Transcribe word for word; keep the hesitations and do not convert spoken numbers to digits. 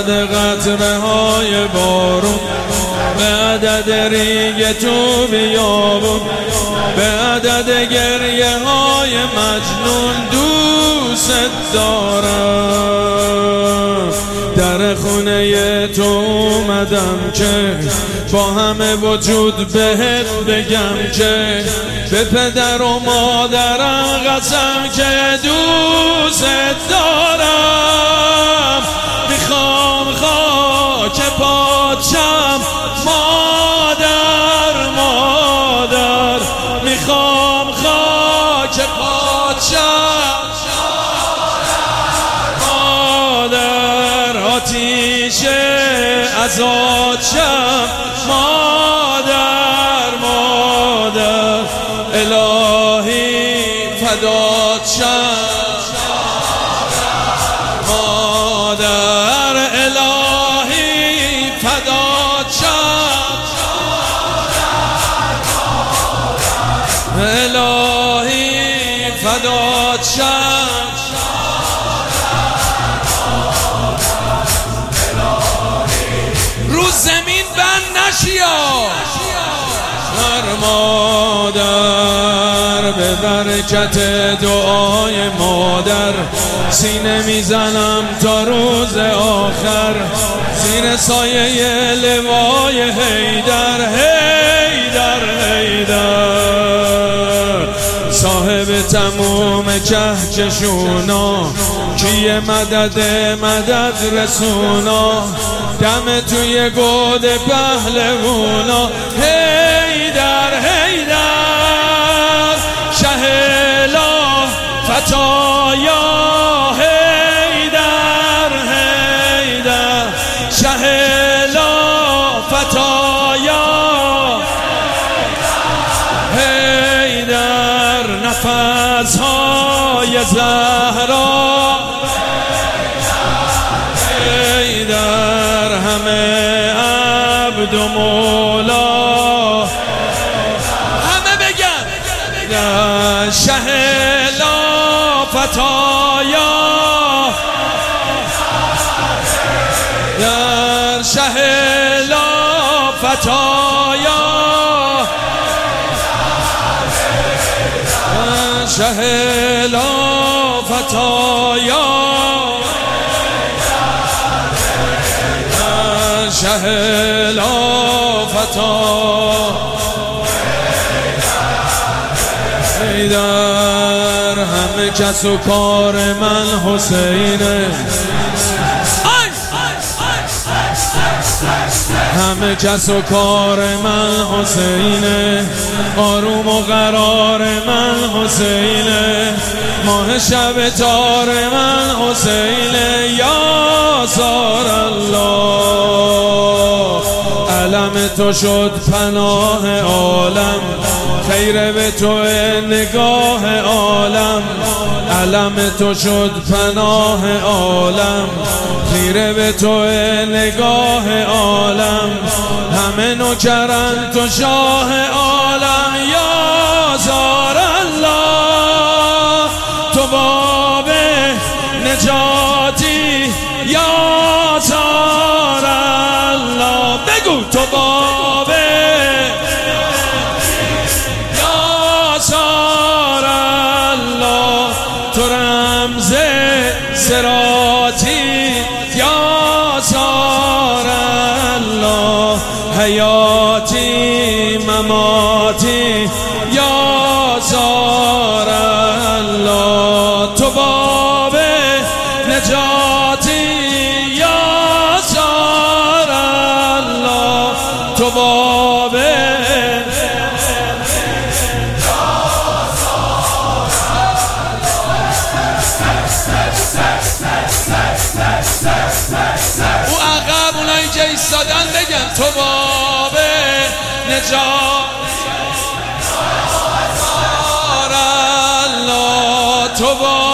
عدد قطره های بارون، به عدد ریگ تو بیابون، به عدد گریه های مجنون دوست دارم. در خونه تو اومدم که با همه وجود بهت بگم که به پدر و مادرم قسم که دوست دارم. میخوام خاک پاچم مادر مادر، میخوام خاک پاچم مادر، آتیش ازادشم مادر مادر، الهی فدات شم مادر، الهی فدات شم الهی فدات شم. رو زمین بند نشیا هر مادر، به برکت دعای مادر سینه میزنم تا روز آخر، زیر سایه لوای حیدر حیدر حیدر، صاحب تموم کهکشونا، کیه مدد مدد رسونا، دم توی گود پهلوونا، حیدر حیدر شهلا فتایا، حیدر حیدر شهلا فتایا، حیدر نفسهای زهرا، حیدر همه عبد و مولا، همه بگن شهلا فتایا، در شهلا فتایا، شهلا فتایا، شهلا فتایا، حیدر همه کس و کار من حسینه، همه کس و کار من حسینه، آروم و قرار من حسینه، ماه شب تار من حسینه، یا زار الله، علم تو شد پناه عالم، خیر به تو نگاه عالم، علم تو شد پناه عالم، خیره به تو نگاه عالم، همه نوکرن تو شاه عالم، یا زار الله، تو باب نجاتی، یا زار الله، بگو تو باب، یا زار الله، تو رمز صراطی، یا زار الله، حیاتی مماتی، یا زار الله، تو باب نجاتی، یا زار الله، تو باب او عقب، اونایی که ایستادن بگن تو باب نجات، الله تو باب